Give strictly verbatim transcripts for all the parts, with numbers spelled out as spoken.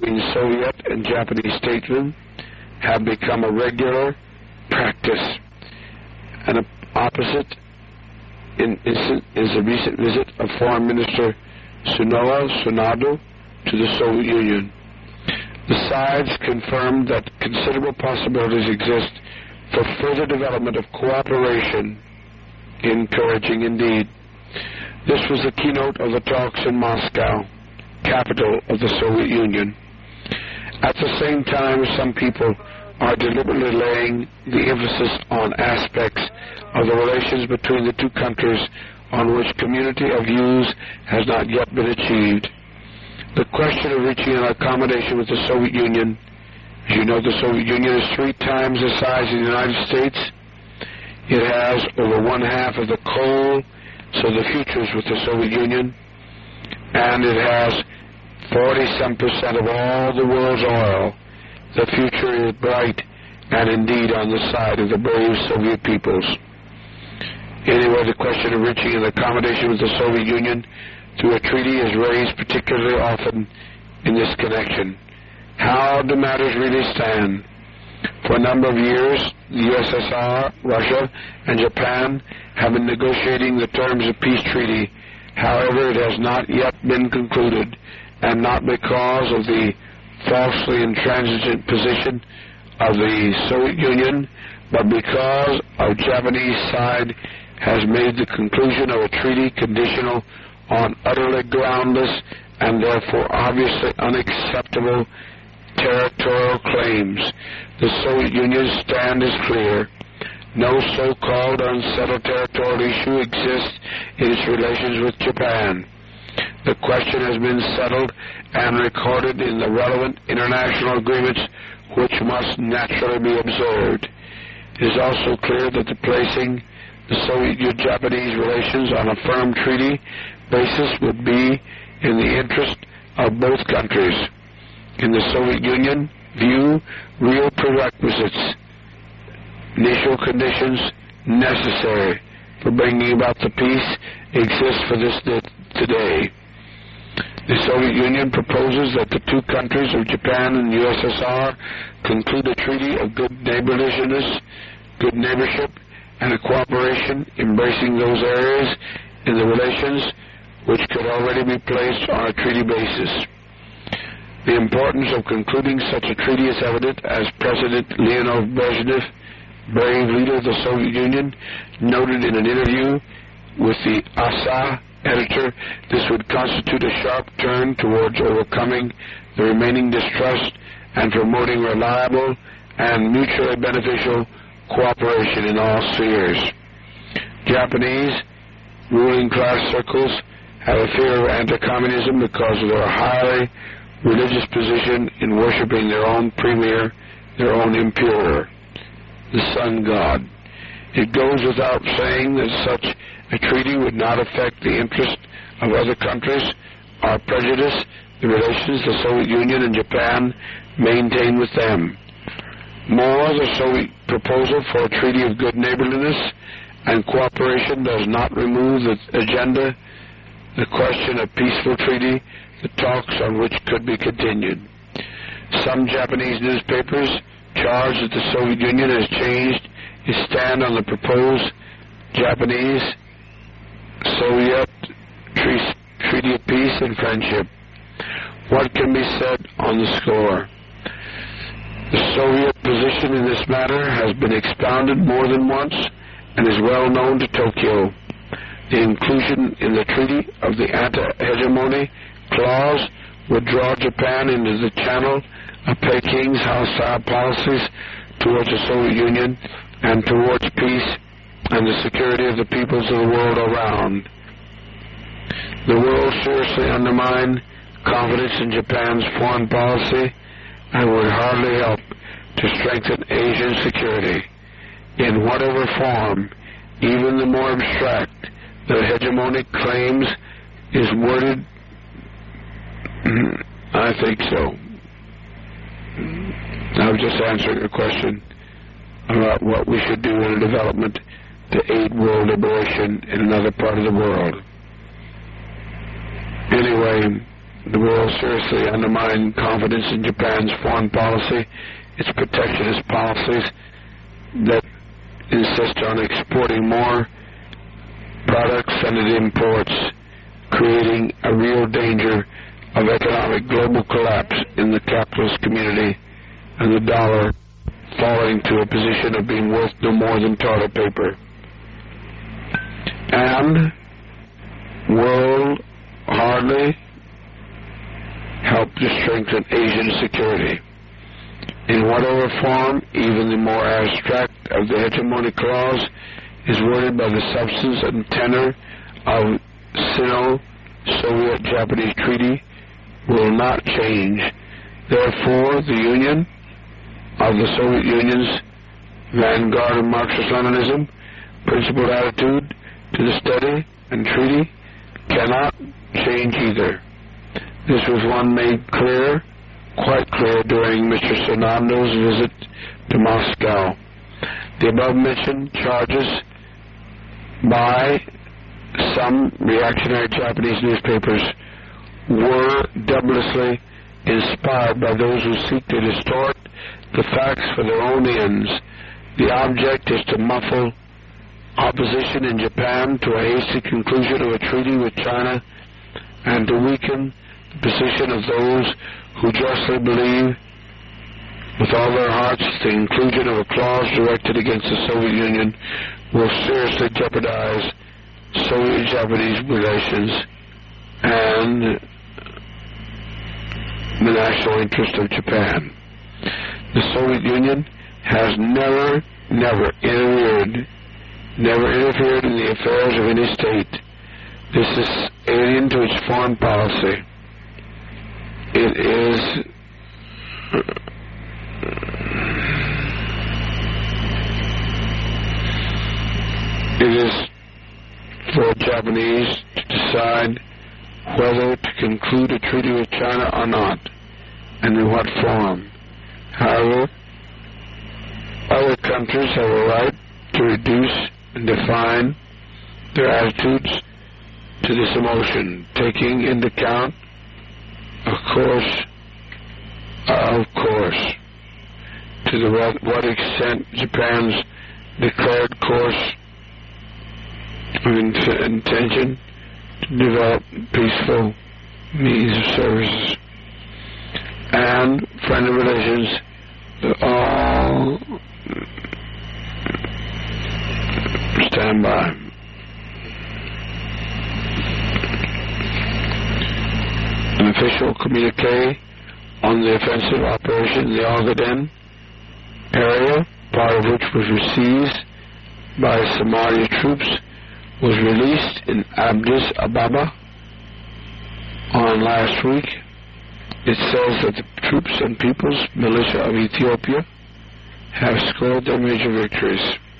between Soviet and Japanese statesmen have become a regular practice. An opposite in, is, is the recent visit of Foreign Minister Sunoe Tsunado to the Soviet Union. The sides confirmed that considerable possibilities exist for further development of cooperation, encouraging indeed. This was the keynote of the talks in Moscow, capital of the Soviet Union. At the same time, some people are deliberately laying the emphasis on aspects of the relations between the two countries on which community of views has not yet been achieved. The question of reaching an accommodation with the Soviet Union, as you know, the Soviet Union is three times the size of the United States. It has over one half of the coal, so the future is with the Soviet Union, and it has forty-some percent of all the world's oil. The future is bright and indeed on the side of the brave Soviet peoples. Anyway, the question of reaching an accommodation with the Soviet Union through a treaty is raised particularly often in this connection. How do matters really stand? For a number of years, the U S S R, Russia, and Japan have been negotiating the terms of peace treaty. However, it has not yet been concluded, and not because of the falsely intransigent position of the Soviet Union, but because our Japanese side has made the conclusion of a treaty conditional on utterly groundless and therefore obviously unacceptable territorial claims. The Soviet Union's stand is clear. No so-called unsettled territorial issue exists in its relations with Japan. The question has been settled and recorded in the relevant international agreements, which must naturally be observed. It is also clear that the placing the Soviet-Japanese relations on a firm treaty basis would be in the interest of both countries. In the Soviet Union view, real prerequisites, initial conditions necessary for bringing about the peace exist for this today. The Soviet Union proposes that the two countries of Japan and the U S S R conclude a treaty of good neighborliness, good neighborship, and a cooperation embracing those areas in the relations which could already be placed on a treaty basis. The importance of concluding such a treaty is evident, as President Leonid Brezhnev, brave leader of the Soviet Union, noted in an interview with the A S A editor. This would constitute a sharp turn towards overcoming the remaining distrust and promoting reliable and mutually beneficial cooperation in all spheres. Japanese ruling class circles have a fear of anti-communism because of their highly religious position in worshiping their own premier, their own emperor, the sun god. It goes without saying that such a treaty would not affect the interest of other countries or prejudice the relations the Soviet Union and Japan maintain with them. More, the Soviet proposal for a treaty of good neighborliness and cooperation does not remove the agenda the question of peaceful treaty, the talks on which could be continued. Some Japanese newspapers charge that the Soviet Union has changed its stand on the proposed Japanese Soviet Treaty of Peace and Friendship. What can be said on the score? The Soviet position in this matter has been expounded more than once and is well known to Tokyo. The inclusion in the treaty of the anti-hegemony clause would draw Japan into the channel of Peking's hostile policies towards the Soviet Union and towards peace and the security of the peoples of the world around. The world seriously undermined confidence in Japan's foreign policy and would hardly help to strengthen Asian security. In whatever form, even the more abstract, the hegemonic claims is worded, I think so. I was just answering a question about what we should do in a development to aid world liberation in another part of the world. Anyway, the world seriously undermine confidence in Japan's foreign policy, its protectionist policies that insist on exporting more products than it imports, creating a real danger of economic global collapse in the capitalist community and the dollar falling to a position of being worth no more than toilet paper. And will hardly help to strengthen Asian security. In whatever form, even the more abstract of the hegemony clause is worded by the substance and tenor of Sino-Soviet-Japanese treaty, will not change. Therefore, the Union of the Soviet Union's vanguard of Marxist-Leninism, principled attitude to the study and treaty cannot change either. This was one made clear, quite clear, during Mister Sonando's visit to Moscow. The above-mentioned charges by some reactionary Japanese newspapers were doubtlessly inspired by those who seek to distort the facts for their own ends. The object is to muffle opposition in Japan to a hasty conclusion of a treaty with China and to weaken the position of those who justly believe with all their hearts the inclusion of a clause directed against the Soviet Union will seriously jeopardize Soviet-Japanese relations and the national interest of Japan. The Soviet Union has never, never interfered, never interfered in the affairs of any state. This is alien to its foreign policy. It is it is for Japanese to decide whether to conclude a treaty with China or not, and in what form. However, other countries have a right to reduce and define their attitudes to this emotion, taking into account, of course, of course, to the what, what extent Japan's declared course of int- intention to develop peaceful means of services and friendly relations that all stand by. An official communique on the offensive operation in the Ogaden area, part of which was seized by Somalia troops, was released in Addis Ababa on last week. It says that the troops and People's Militia of Ethiopia have scored their major victories.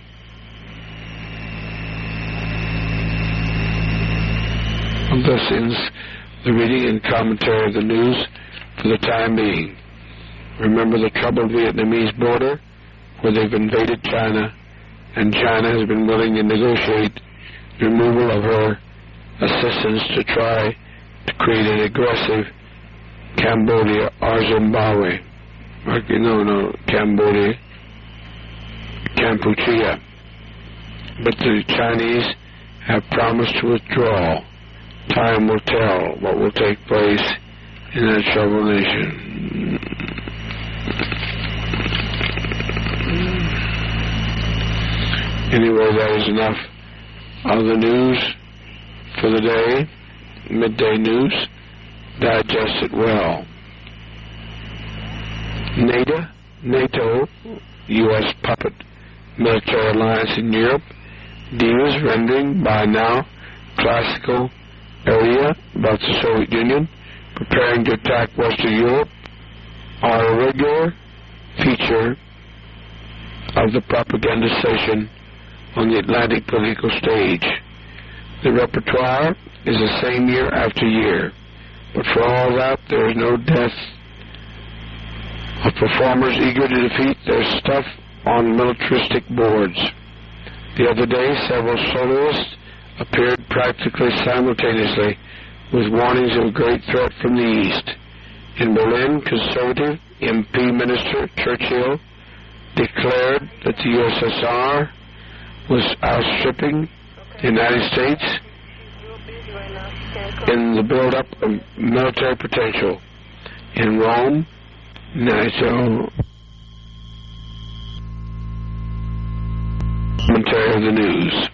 And thus ends the reading and commentary of the news for the time being. Remember the troubled Vietnamese border, where they've invaded China, and China has been willing to negotiate removal of her assistance to try to create an aggressive Cambodia or Zimbabwe. No, no, Cambodia, Kampuchea. But the Chinese have promised to withdraw. Time will tell what will take place in that troubled nation. Anyway, that is enough of the news for the day. Midday news. Digest it well. NATO, NATO, U S puppet military alliance in Europe, deals rendering by now classical area about the Soviet Union, preparing to attack Western Europe, are a regular feature of the propaganda station on the Atlantic political stage. The repertoire is the same year after year, but for all that, there is no death of performers eager to defeat their stuff on militaristic boards. The other day, several soloists appeared practically simultaneously with warnings of a great threat from the east. In Berlin, conservative M P Minister Churchill declared that the U S S R was outstripping the United States in the buildup of military potential. In Rome, NATO commentary of the news.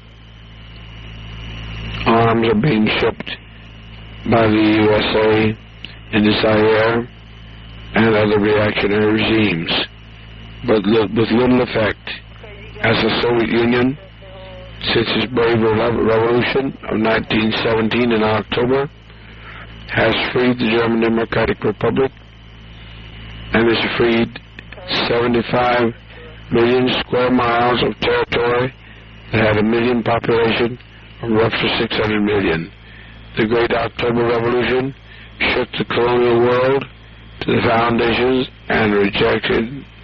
Arms are being shipped by the U S A into Zaire and other reactionary regimes, but li- with little effect, as the Soviet Union, since its brave revolution of nineteen seventeen in October, has freed the German Democratic Republic and has freed seventy-five million square miles of territory that had a million population of roughly six hundred million. The Great October Revolution shook the colonial world to the foundations and rejected